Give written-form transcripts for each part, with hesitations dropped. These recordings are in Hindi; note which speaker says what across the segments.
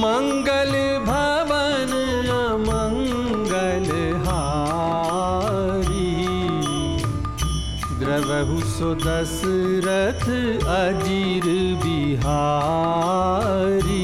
Speaker 1: मंगल भवन अमंगल हारी, द्रवहु सो दशरथ अजीर बिहारी।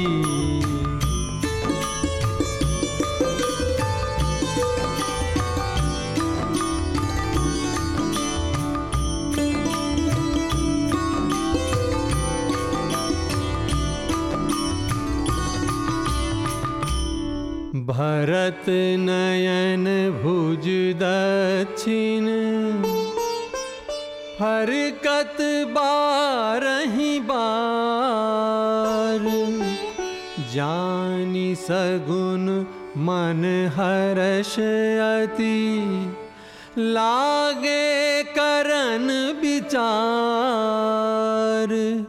Speaker 1: भरत नयन भुज दक्षिण, हरकत बारहि बार। जानि सगुन मन हर्ष अति, लागे करन विचार।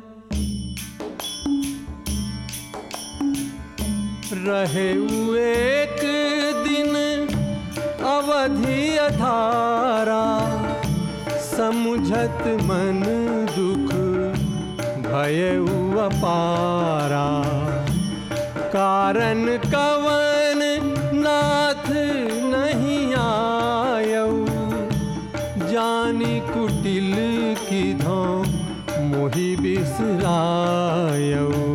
Speaker 1: रहे एक दिन अवधि अधारा, समुझत मन दुख भयउ अपारा। कारण कवन नाथ नहीं आयऊ, जानी कुटिल किधौ मोहि बिसरायऊ।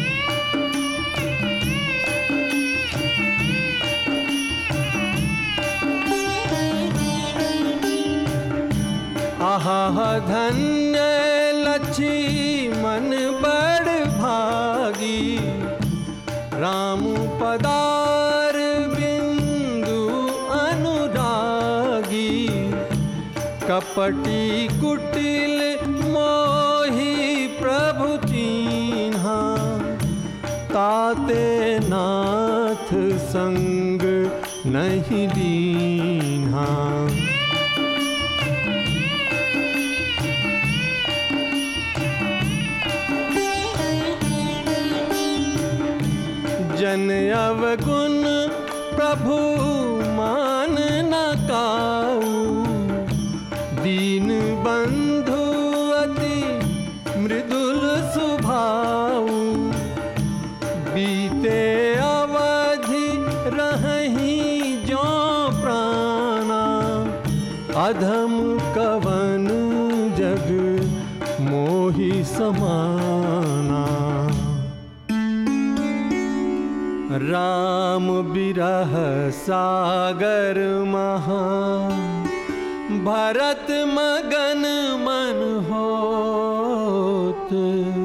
Speaker 1: आहा धन्य लक्ष्मण बड़ भागी, राम पदार बिंदु अनुरागी। कपटी कुटिल मोहि प्रभु चीन्हा, ताते नाथ संग नहीं दीन्हा। जन अवगुण प्रभु मान न काऊ, दीन बंधु अति मृदुल सुभाऊ। बीते अवधि रहहि जो प्राणा, अधम कवन जग मोहि समाना। राम बिरह सागर महा, भरत मगन मन होत।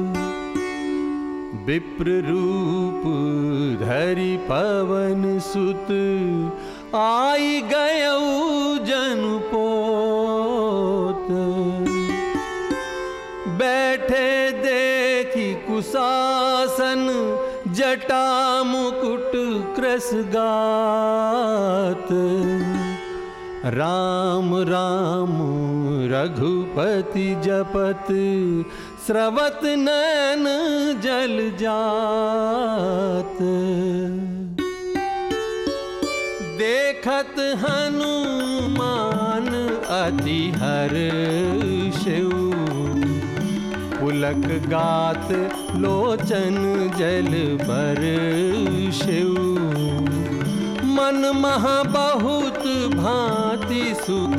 Speaker 1: विप्र रूप धरि पवन सुत, आई गयऊ जनपोत। बैठे देखी कुशासन, जटा मुकुट कृशगात। राम राम रघुपति जपत, स्रवत नैन जल जात। देखत हनुमान अति हर्षऊ, पुलक गात लोचन जल बरषऊ। मन महा बहुत भांति सुख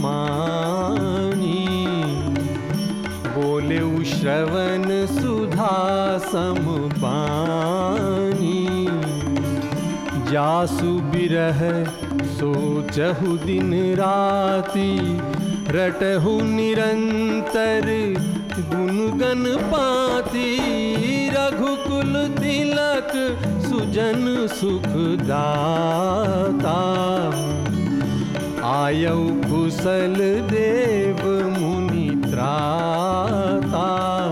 Speaker 1: मानी, बोले श्रवण सुधा सम पानी। जासु बिरह सोचहु दिन राति, रटहु निरंतर गुणगन पाती। रघुकुल तिलक सुजन सुखदाता, आयऊ कुशल देव मुनि त्राता।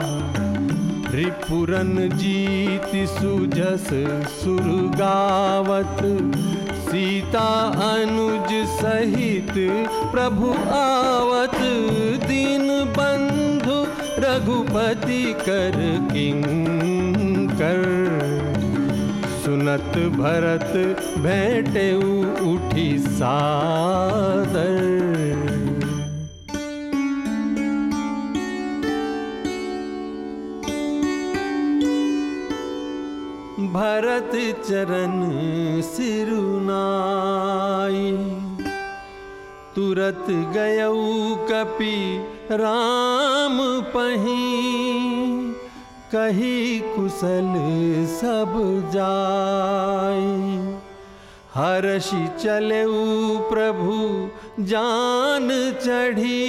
Speaker 1: रिपुरन जीत सुजस सुर गावत, सीता अनुज सहित प्रभु आवत। दीन बंधु रघुपति कर किंकर, सुनत भरत भेंटेउ उठी सादर। भरत चरण सिरुनाई। तुरत गयऊ कपि राम पहीं, कही कुशल सब जाई। हर्षि चलेऊ प्रभु जान चढ़ी,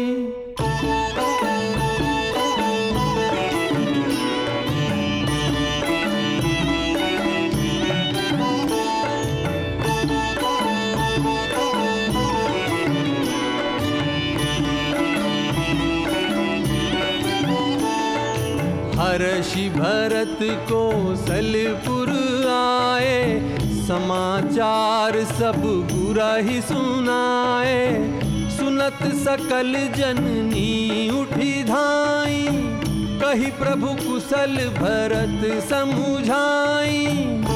Speaker 1: हर्षि भरत कौशलपुर आए। समाचार सब गुरहि सुनाए। सुनत सकल जननी उठी धाई, कही प्रभु कुशल भरत समुझाई।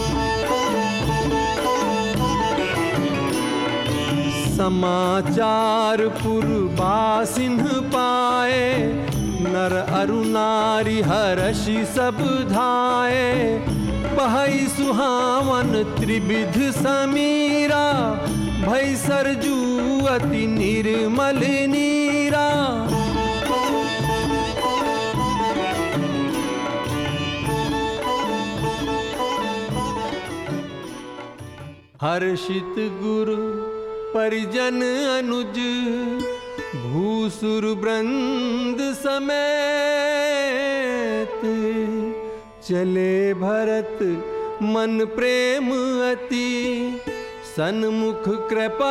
Speaker 1: समाचार पुरबासिन पाए, नर अरु नारी हर्षि सब धाये। बहई सुहावन त्रिविध समीरा, भई सरजू अति निर्मल नीरा। हर्षित गुरु परिजन अनुज, भूसुर वृंद समेत। चले भरत मन प्रेम अति, सन्मुख कृपा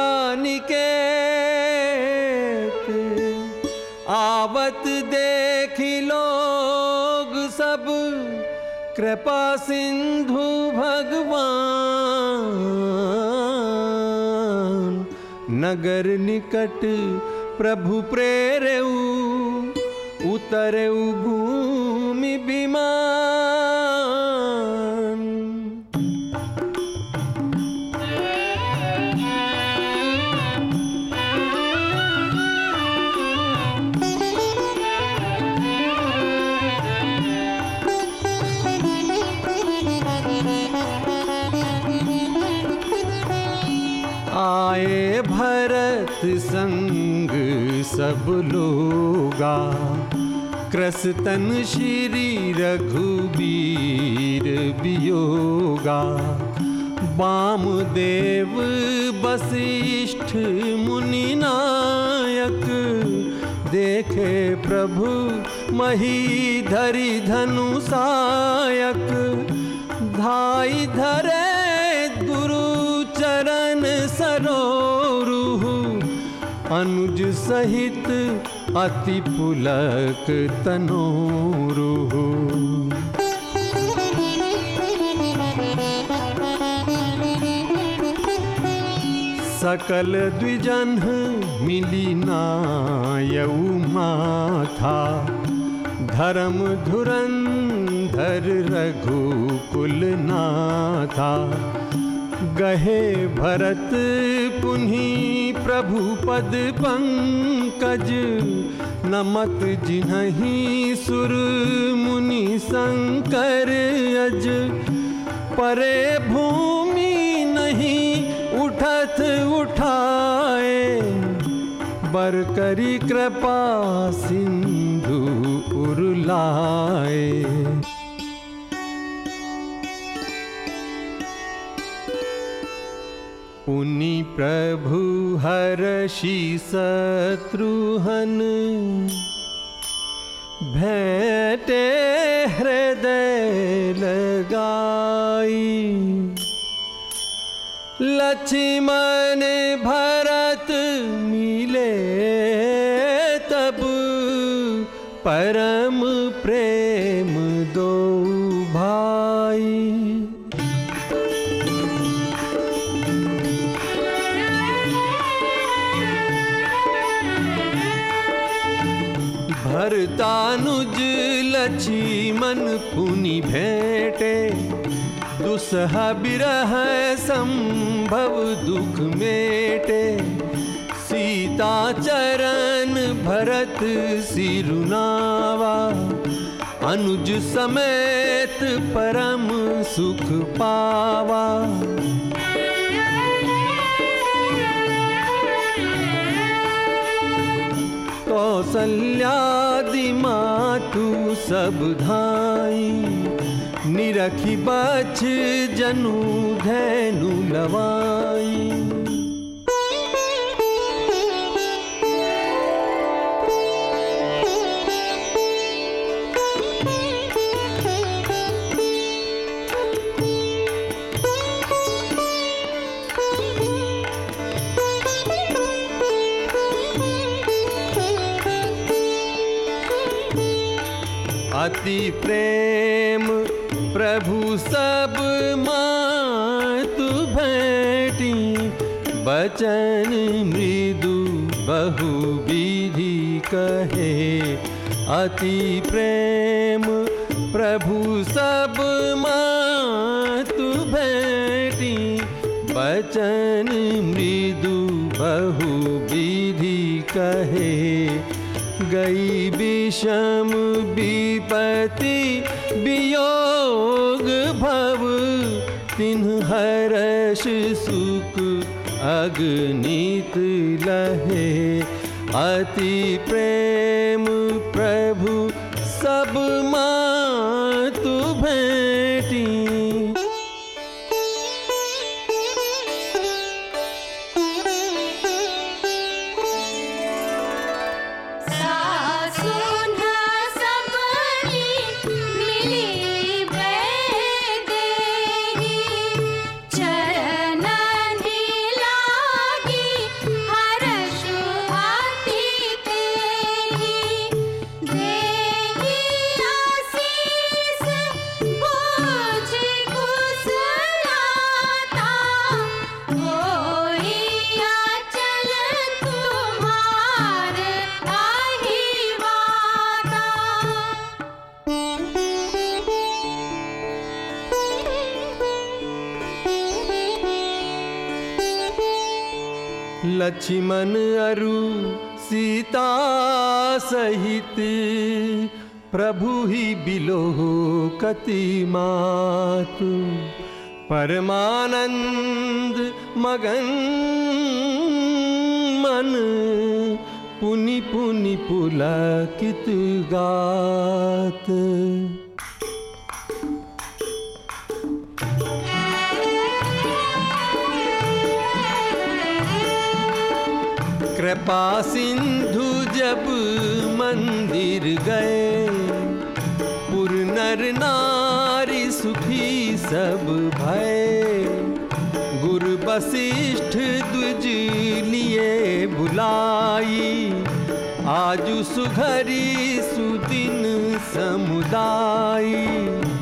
Speaker 1: निकेत। आवत देखी लोग सब, कृपा सिंधु भगवान। नगर निकट प्रभु प्रेरेऊ, उतरेऊ भूमि विमान। आए भरत संग सब लोगा, क्रसतन श्री रघुबीर वियोगा। वामदेव वशिष्ठ मुनि नायक, देखे प्रभु महीधरि धनु सायक। धाई धरे गुरु चरण सरोरुहु, अनुज सहित अति पुलक तनोरुहु। सकल द्विजन मिली नायऊ माथा, धर्म धुरंधर रघुकुल नाथा। गहे भरत पुन्ही प्रभु पद पंकज, नमत जिन्हि सुर मुनि शंकर अज। परे भूमि नहीं उठत उठाए, बर करी कृपा सिंधु उरलाए। पुनि प्रभु हर्षि शत्रुहन, भेंटे हृदय लगाई। लक्ष्मण भरत मिले तब, परम प्रेम दो भाई। भरतानुज लक्ष्मण पुनि भेंटे, दुसह बिरह संभव दुख मेटे। सीता चरण भरत सिरुनावा, अनुज समेत परम सुख पावा। कौसल्यादि मातु सब धाई, निरखी बछ जनु धैनु लवाई। अति प्रेम प्रभु सब मातु भेटी, बचन मृदु बहु विधि कहे। अति प्रेम प्रभु सब मातु भेटी, बचन मृदु बहु विधि कहे। गई विषम विपत्ति वियोग भव, तिन्ह हर्ष सुख अगणित लहे। अति प्रेम प्रभु सब मातु भेटी, लक्ष्मण अरु सीता सहित, प्रभु ही बिलोकति मातु। परमानंद मगन मन, पुनि पुनि पुलकित गात। कृपा सिंधु जब मंदिर गए, पुर नर नारी सुखी सब भय। गुरु वशिष्ठ द्विज लिए बुलाई, आजु सुघरी सुदिन समुदाई।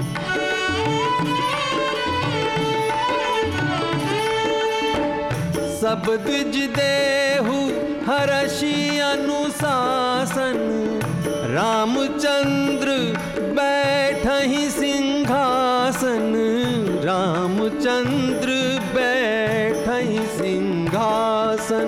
Speaker 1: सब द्विज देहु हर्षि अनुशासन, रामचंद्र बैठहि सिंहासन। रामचंद्र बैठहि सिंहासन।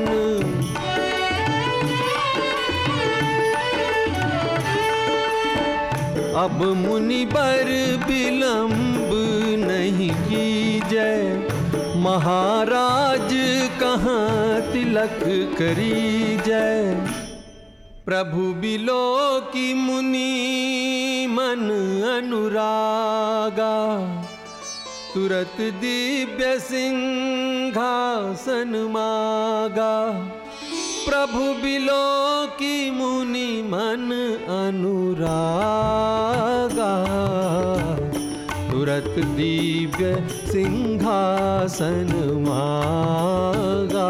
Speaker 1: अब मुनि बर विलंब नहीं कीजय, महाराज कहाँ तिलक करी जय। प्रभु बिलो की मुनि मन अनुरागा, तुरत दिव्य सिंहासन मागा। प्रभु बिलो की मुनि मन अनुरागा, तुरत दिव्य सिंहासन मागा।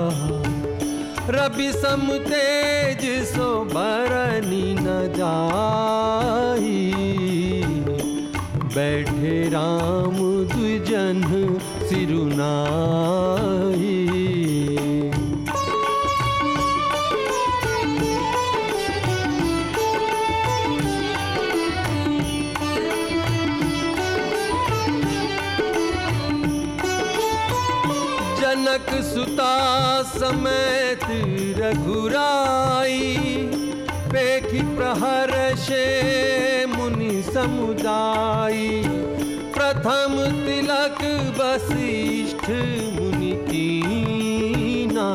Speaker 1: रवि सम तेज सो बरनी न जाही, बैठे राम द्विजन सिरुनाही। जनक सुता समेत रघुराई, पेखि प्रहर्षे मुनि समुदायी। प्रथम तिलक वशिष्ठ मुनि कीना,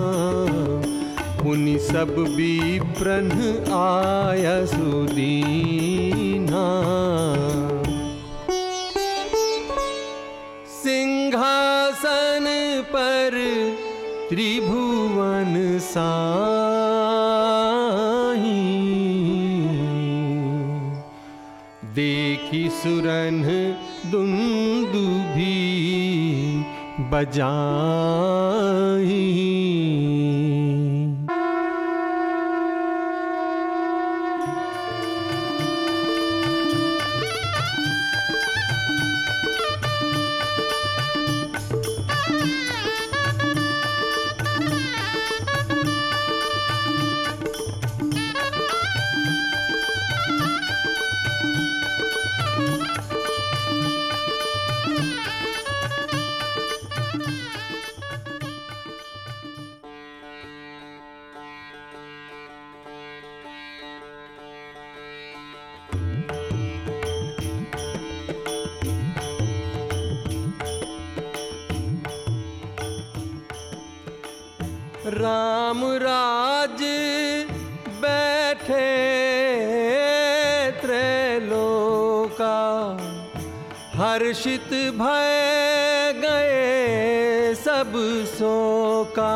Speaker 1: मुनि सब विप्रन आयसु दीना। सिंहासन पर त्रिभुवन साई, देखी सुरन दुंदुभी बजाई। राम राज बैठे त्रैलोका, हर्षित भय गए सब शोका।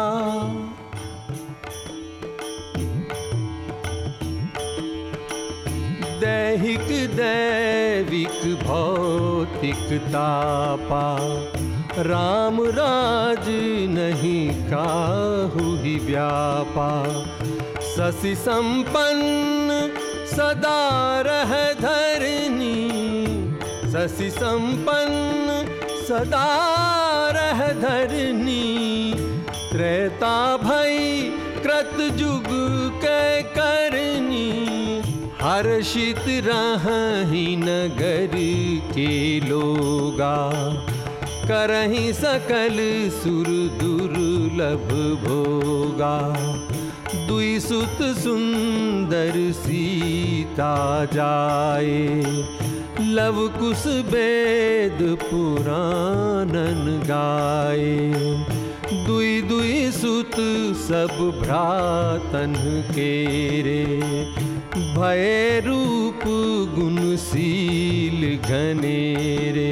Speaker 1: दैहिक दैविक भौतिक तापा, राम राज नहीं काहू ही व्यापा। शशि संपन्न सदा रह धरनी, शशि संपन्न सदा रह धरनी। त्रेता भई कृत जुग के करनी, हर्षित रहहि नगर के लोगा। करहि सकल सुर दुर्लभ भोगा, दुई सुत सुंदर सीता जाए। लव कुश वेद पुराणन गाए, दुई दुई सुत सब भ्रातन केरे। भय रूप गुणशील घनेरे,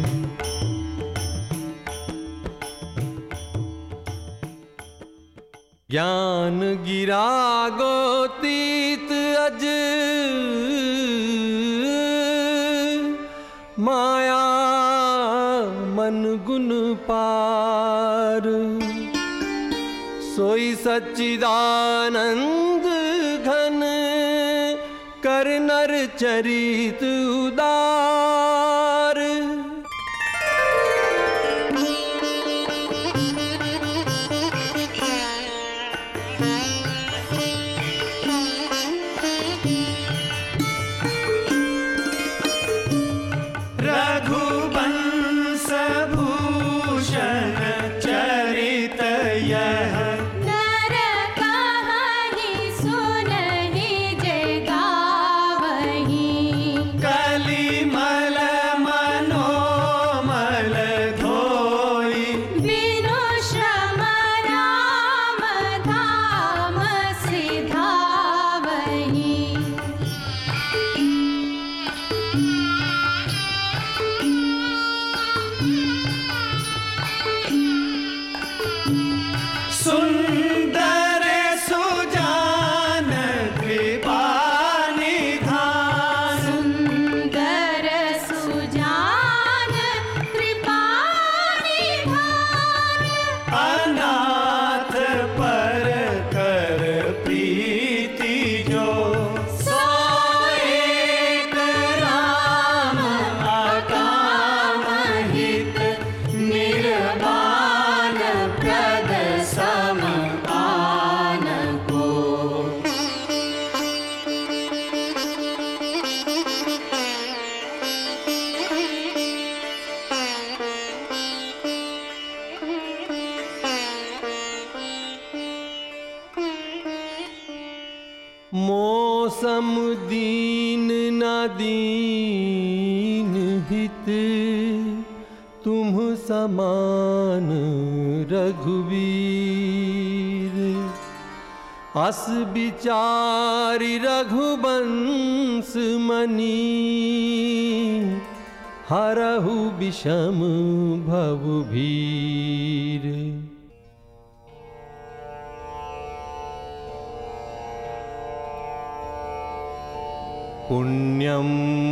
Speaker 1: ज्ञान गिरा गोतीत अज, माया मन गुण पार। सोई सच्चिदानंद घन, कर नर चरित उदार।
Speaker 2: रघुवंश भूषण चरित यह,
Speaker 3: नर कहहि सुनहि जे गावहि।
Speaker 2: कलिमल मनोमल धोई,
Speaker 3: बिनु श्रम राम धाम सिधावहि।
Speaker 2: सुंदर सुजान कृपा निधान।
Speaker 3: सुंदर सुजान कृपा निधान।
Speaker 2: अनाथ पर कर प्रीति जो, सो एक राम अकाम हित। निर्वाण प्रद सम आन को,
Speaker 1: मौसम दीन न दीन समान रघुवीर। अस विचारि रघुवंश मनि, हरहु विषम भव भीर। पुण्यं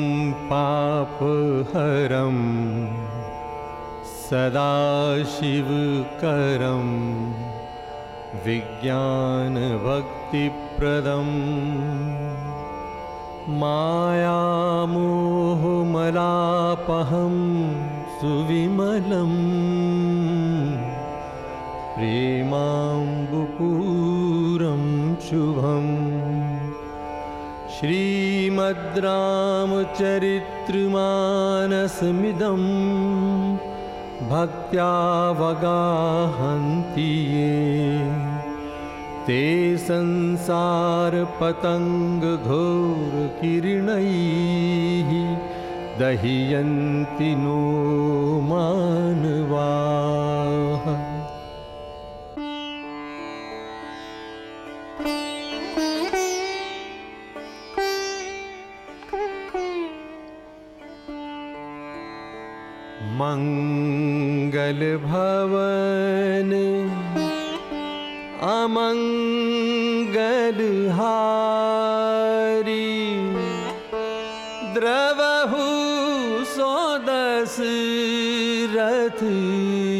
Speaker 1: पापहरं सदा शिवकरं, विज्ञानभक्तिप्रदं मायामोहमलापहं सुविमलं, प्रेमाम्बुपूरं शुभम्। श्रीमद् रामचरितमानसमिदं भक्त्यावगाहन्ति ये, ते संसारपतङ्गघोरकिरणैः दह्यन्ति नो मानवाः। मंगल भवन अमंगल हारी, द्रवहु सो दशरथ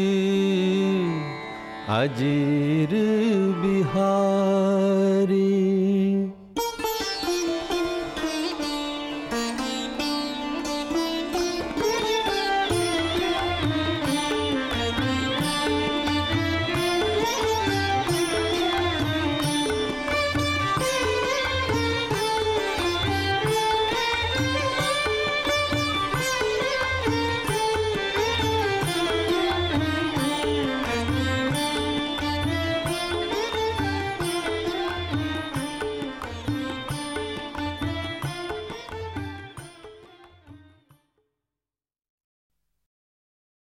Speaker 1: अजीर बिहारी।